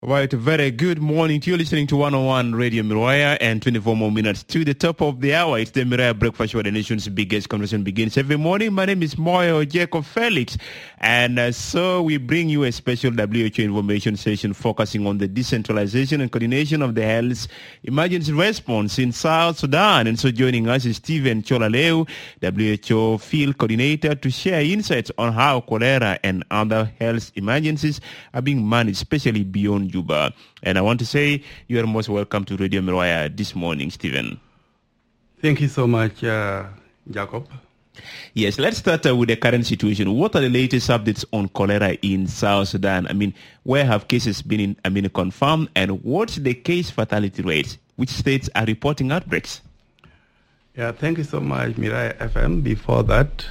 Right, very good morning to you listening to 101 Radio Miraya and 24 more minutes to the top of the hour. It's the Miraya Breakfast Show, the nation's biggest conversation begins every morning. My name is Moyo Jacob Felix, and so we bring you a special WHO information session focusing on the decentralization and coordination of the health emergency response in South Sudan. And so joining us is Stephen Cholaleu, WHO field coordinator, to share insights on how cholera and other health emergencies are being managed, especially beyond Juba. And I want to say you are most welcome to Radio Miraya this morning, Stephen. Thank you so much, Jacob. Yes, let's start with the current situation. What are the latest updates on cholera in South Sudan? I mean, where have cases been confirmed, and what's the case fatality rate? Which states are reporting outbreaks? Yeah, thank you so much, Miraya FM. Before that,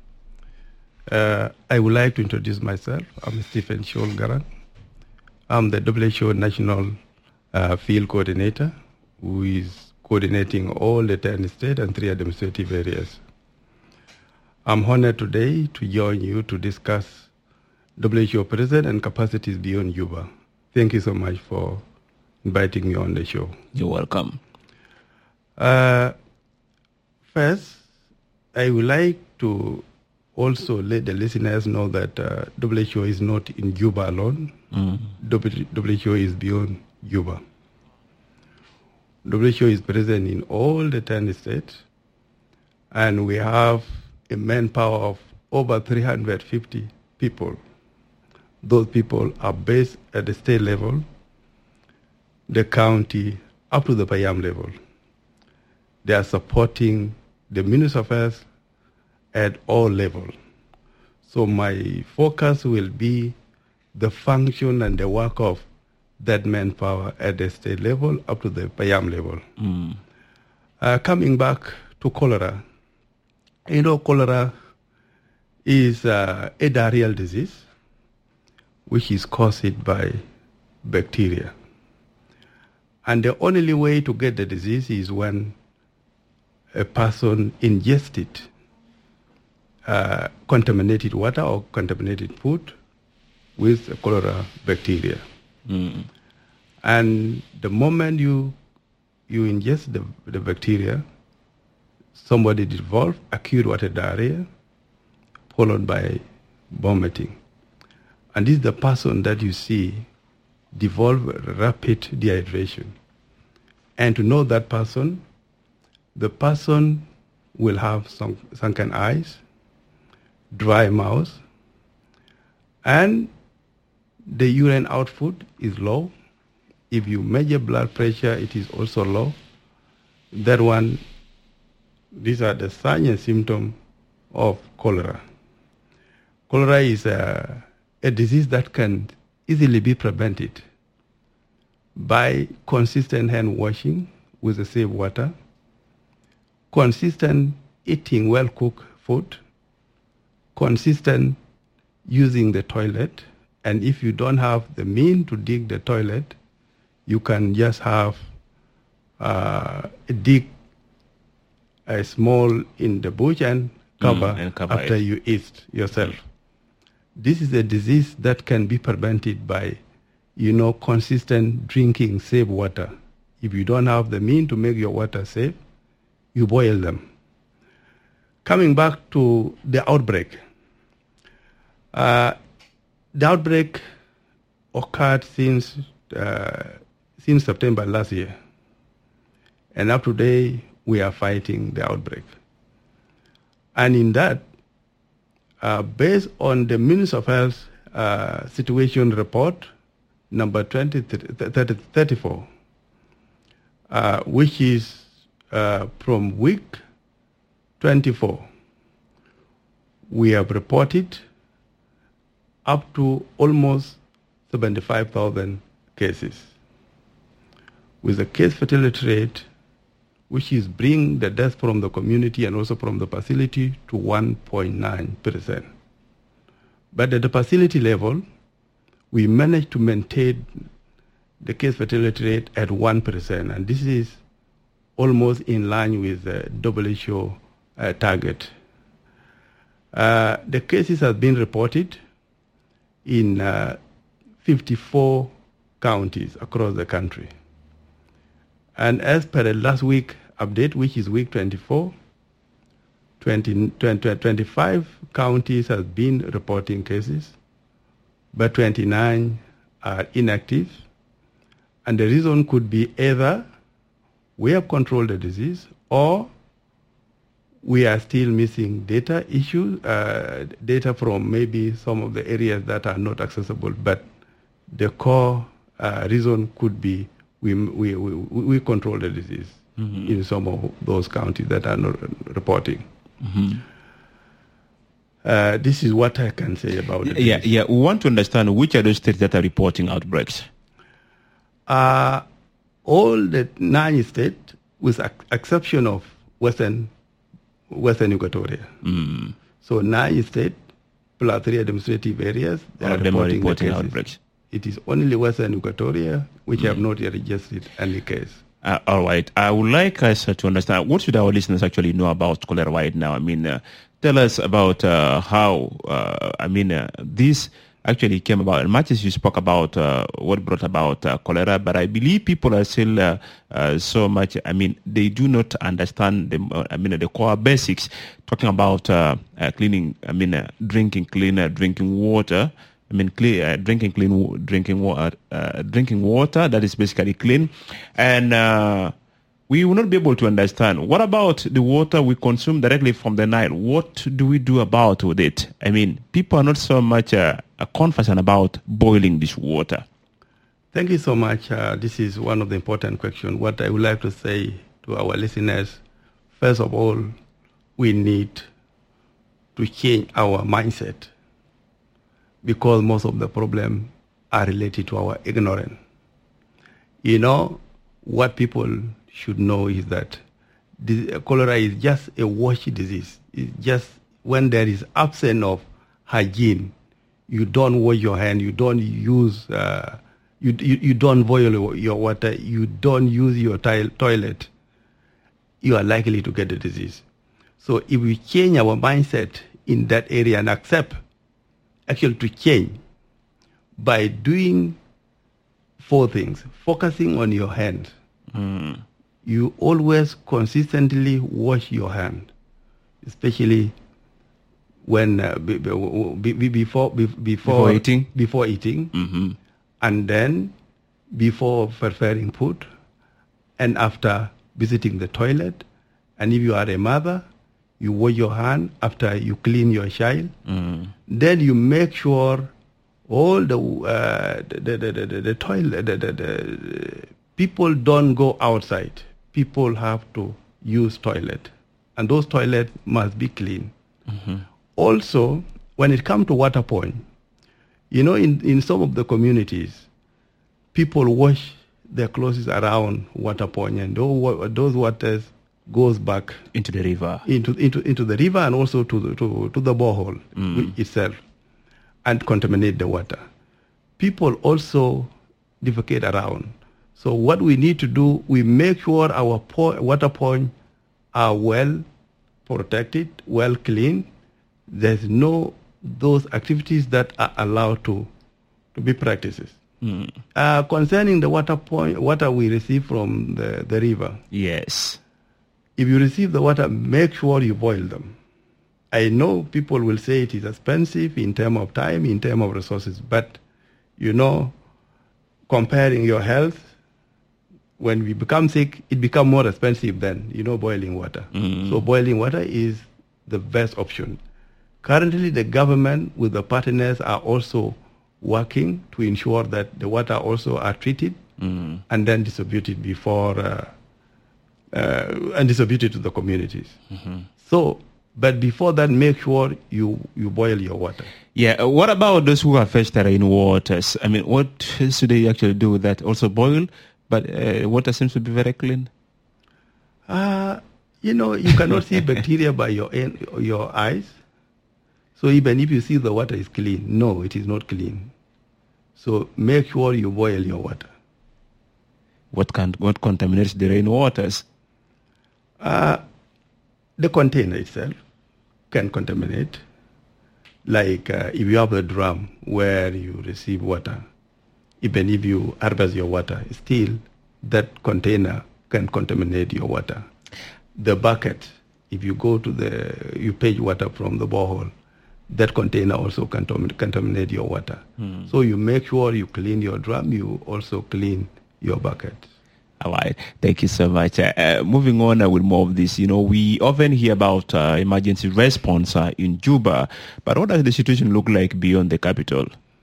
I would like to introduce myself. I'm Stephen Sholgaran. I'm the WHO National Field Coordinator, who is coordinating all the 10 states and 3 administrative areas. I'm honored today to join you to discuss WHO presence and capacities beyond Juba. Thank you so much for inviting me on the show. You're welcome. First, I would like to also let the listeners know that WHO is not in Juba alone. WHO is beyond Juba. WHO is present in all the 10 states, and we have a manpower of over 350 people. Those people are based at the state level, the county, up to the Payam level. They are supporting the Ministry of Health at all levels. So my focus will be the function and the work of that manpower at the state level up to the Payam level. Coming back to cholera, cholera is a diarrheal disease which is caused by bacteria. And the only way to get the disease is when a person ingests it, contaminated water or contaminated food with cholera bacteria. And the moment you ingest the bacteria, somebody develops acute water diarrhea followed by vomiting. And this is the person that you see develop rapid dehydration. And to know that person, the person will have sunken eyes, dry mouth, and the urine output is low. If you measure blood pressure, it is also low. That one, these are the signs and symptoms of cholera. Cholera is a disease that can easily be prevented by consistent hand washing with the safe water, consistent eating well-cooked food, consistent using the toilet, and if you don't have the means to dig the toilet, you can just have dig a small in the bush and cover after it. You eat yourself. This is a disease that can be prevented by, consistent drinking safe water. If you don't have the means to make your water safe, you boil them. Coming back to the outbreak. The outbreak occurred since September last year. And up to today, we are fighting the outbreak. And in that, based on the Ministry of Health situation report, number 2034, which is from week 24, we have reported up to almost 75,000 cases, with a case fatality rate which is bring the death from the community and also from the facility to 1.9%. But at the facility level, we managed to maintain the case fatality rate at 1%, and this is almost in line with the WHO target. The cases have been reported in 54 counties across the country. And as per the last week update, which is week 24, 25 counties have been reporting cases, but 29 are inactive. And the reason could be either we have controlled the disease or we are still missing data from maybe some of the areas that are not accessible. But the core reason could be we control the disease in some of those counties that are not reporting. This is what I can say about the disease. Yeah. We want to understand which are those states that are reporting outbreaks. All the 9 states, with exception of Western Equatoria. So 9 states plus 3 administrative areas are reporting outbreaks. It is only Western Equatoria which have not yet registered any case. All right. I would like us to understand, what should our listeners actually know about cholera right now? I mean, tell us about how, this actually came about. And much as you spoke about what brought about cholera, but I believe people are still so much, they do not understand the core basics, talking about drinking water. Drinking water that is basically clean, and we will not be able to understand. What about the water we consume directly from the Nile? What do we do about with it? People are not so much confident about boiling this water. Thank you so much. This is one of the important questions. What I would like to say to our listeners, first of all, we need to change our mindset, because most of the problems are related to our ignorance. What people should know is that cholera is just a wash disease. It's just when there is absence of hygiene, you don't wash your hand, you don't use, you don't boil your water, you don't use your toilet, you are likely to get the disease. So if we change our mindset in that area and accept actually to change by doing 4 things. Focusing on your hand. You always consistently wash your hand, especially when before eating. And then before preparing food, and after visiting the toilet. And if you are a mother, you wash your hand after you clean your child. Then you make sure all the toilet, people don't go outside. People have to use toilet, and those toilets must be clean. Also, when it comes to water point, in some of the communities, people wash their clothes around water point, and those waters goes back into the river, into the river, and also to the borehole itself, and contaminate the water. People also defecate around. So what we need to do, we make sure our water points are well protected, well cleaned. There's no those activities that are allowed to be practices. Concerning the water we receive from the river. Yes. If you receive the water, make sure you boil them. I know people will say it is expensive in terms of time, in terms of resources, but comparing your health, when we become sick, it becomes more expensive than, boiling water. So boiling water is the best option. Currently, the government with the partners are also working to ensure that the water also are treated and then distributed and distributed to the communities. So, but before that, make sure you boil your water. Yeah. What about those who have fetched rainwaters? What should they actually do with that? Also boil, but water seems to be very clean. You cannot see bacteria by your eyes. So even if you see the water is clean, no, it is not clean. So make sure you boil your water. What contaminates the rainwaters? The container itself can contaminate. Like if you have a drum where you receive water, even if you harvest your water, still that container can contaminate your water. The bucket, if you go to you fetch water from the borehole, that container also contaminate your water. So you make sure you clean your drum, you also clean your bucket. All right. Thank you so much. Moving on with more of this, we often hear about emergency response in Juba, but what does the situation look like beyond the capital?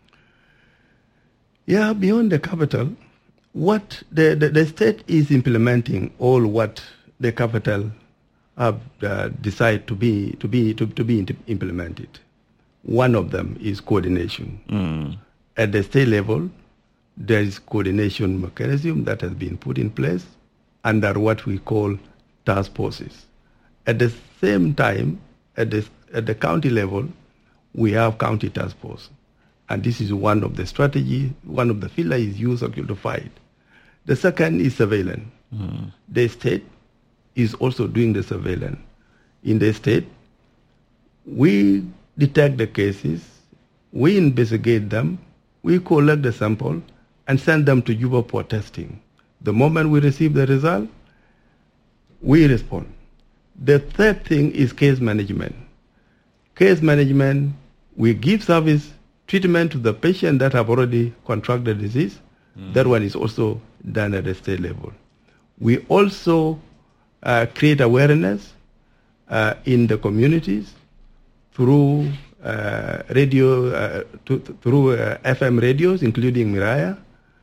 Yeah, beyond the capital, what the state is implementing all what the capital have decided to be implemented. One of them is coordination. At the state level, there is coordination mechanism that has been put in place under what we call task forces. At the same time, at the county level, we have county task force. And this is one of the strategy, one of the pillars is used to fight. The second is surveillance. The state is also doing the surveillance. In the state, we detect the cases, we investigate them, we collect the sample, and send them to Juba for testing. The moment we receive the result, we respond. The third thing is case management. Case management, we give service treatment to the patient that have already contracted the disease. That one is also done at the state level. We also create awareness in the communities through radio, through FM radios, including Miraya.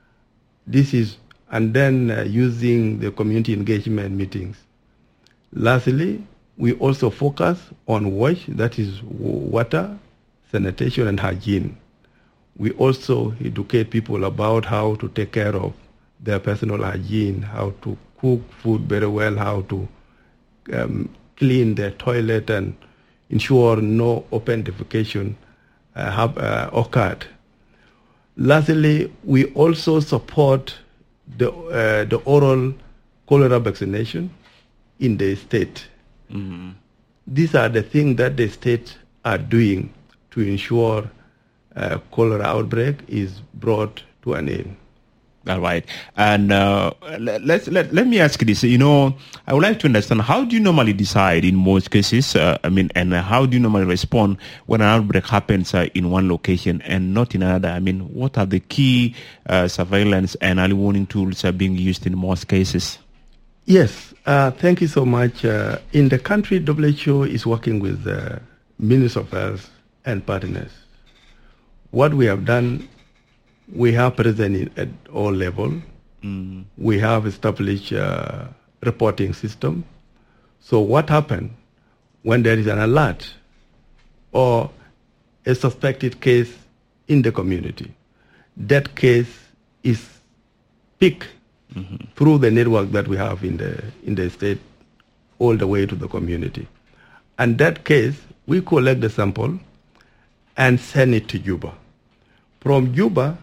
And then using the community engagement meetings. Lastly, we also focus on WASH, that is water, sanitation, and hygiene. We also educate people about how to take care of their personal hygiene, how to cook food very well, how to clean their toilet and ensure no open defecation have occurred. Lastly, we also support the oral cholera vaccination in the state. These are the things that the state are doing to ensure cholera outbreak is brought to an end. All right. And let me ask this. I would like to understand, how do you normally decide in most cases, and how do you normally respond when an outbreak happens in one location and not in another? What are the key surveillance and early warning tools being used in most cases? Yes. Thank you so much. In the country, WHO is working with the Ministry of Health and partners. What we have done, we have present at all levels. We have established a reporting system. So what happens when there is an alert or a suspected case in the community? That case is picked through the network that we have in the state all the way to the community. And that case, we collect the sample and send it to Juba. From Juba,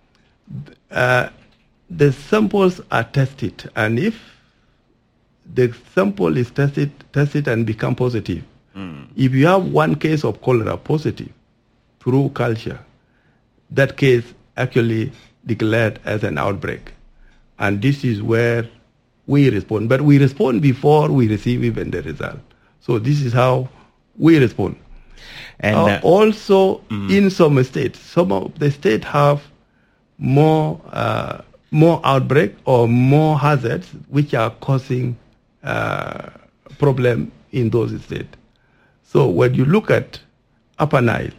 the samples are tested, and if the sample is tested and become positive, if you have one case of cholera positive through culture, that case actually declared as an outbreak. And this is where we respond. But we respond before we receive even the result. So this is how we respond. And also, in some states, some of the states have more outbreak or more hazards which are causing problem in those states. So when you look at Upper Nile,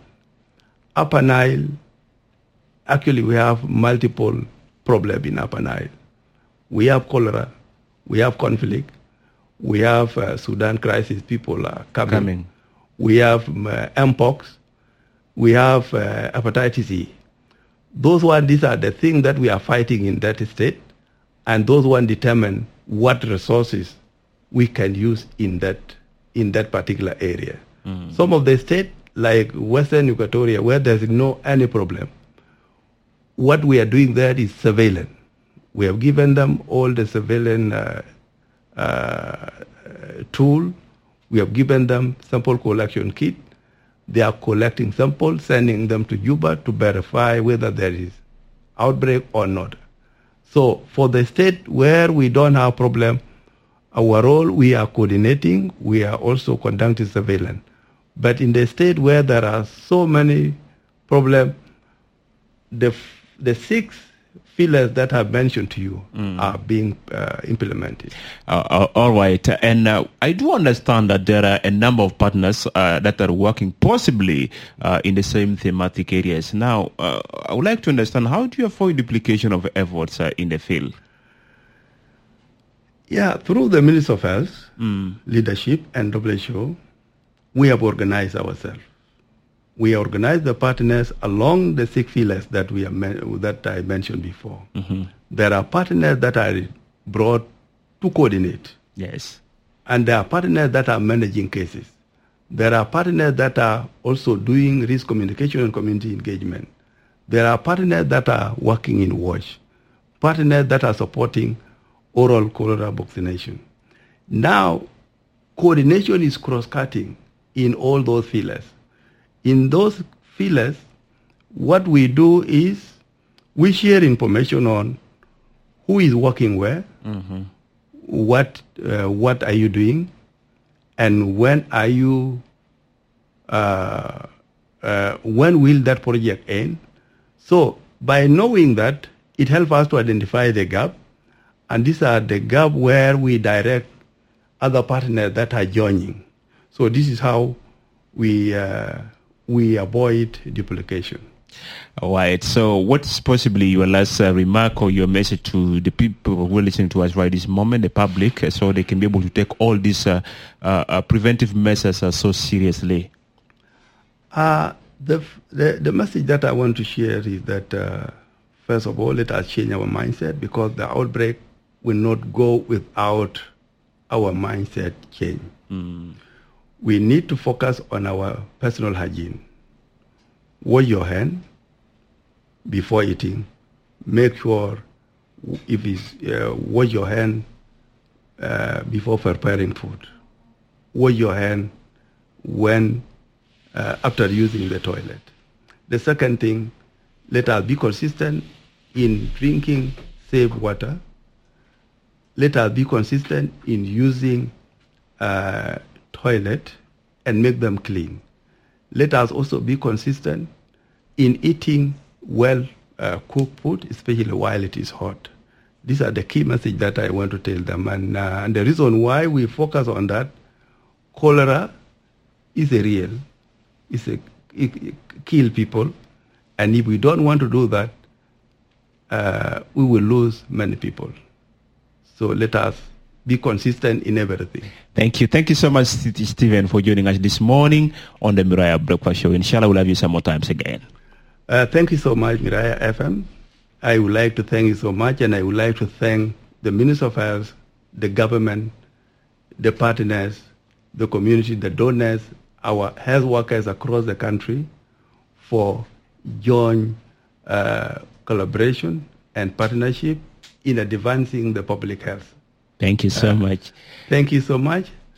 actually we have multiple problems in Upper Nile. We have cholera, we have conflict, we have Sudan crisis, people are coming. We have Mpox, we have hepatitis E. These are the things that we are fighting in that state, and those ones determine what resources we can use in that particular area. Some of the states, like Western Equatoria, where there's no any problem, what we are doing there is surveillance. We have given them all the surveillance tool. We have given them sample collection kit. They are collecting samples, sending them to Juba to verify whether there is outbreak or not. So for the state where we don't have problem, our role, we are coordinating, we are also conducting surveillance. But in the state where there are so many problems, the 6 pillars that I've mentioned to you are being implemented. All right. And I do understand that there are a number of partners that are working possibly in the same thematic areas. Now, I would like to understand, how do you avoid duplication of efforts in the field? Yeah, through the Ministry of Health, leadership, and WHO, we have organized ourselves. We organize the partners along the 6 pillars that that I mentioned before. Mm-hmm. There are partners that are brought to coordinate. Yes. And there are partners that are managing cases. There are partners that are also doing risk communication and community engagement. There are partners that are working in WASH, partners that are supporting oral cholera vaccination. Now, coordination is cross-cutting in all those pillars. In those pillars, what we do is we share information on who is working where, what are you doing, and when are you, when will that project end. So by knowing that, it helps us to identify the gap, and these are the gap where we direct other partners that are joining. So this is how we avoid duplication. All right. So what's possibly your last remark or your message to the people who are listening to us right this moment, the public, so they can be able to take all these preventive measures so seriously? The message that I want to share is that, first of all, let us change our mindset, because the outbreak will not go without our mindset change. We need to focus on our personal hygiene. Wash your hand before eating. Make sure if it's wash your hand before preparing food. Wash your hand when after using the toilet. The second thing, let us be consistent in drinking safe water. Let us be consistent in using toilet and make them clean. Let us also be consistent in eating well-cooked food, especially while it is hot. These are the key message that I want to tell them. And the reason why we focus on that, cholera is it kills people. And if we don't want to do that, we will lose many people. So let us be consistent in everything. Thank you. Thank you so much, Stephen, for joining us this morning on the Miraya Breakfast Show. Inshallah, we'll have you some more times again. Thank you so much, Miraya FM. I would like to thank you so much, and I would like to thank the Minister of Health, the government, the partners, the community, the donors, our health workers across the country for joint collaboration and partnership in advancing the public health. Thank you so much. Thank you so much.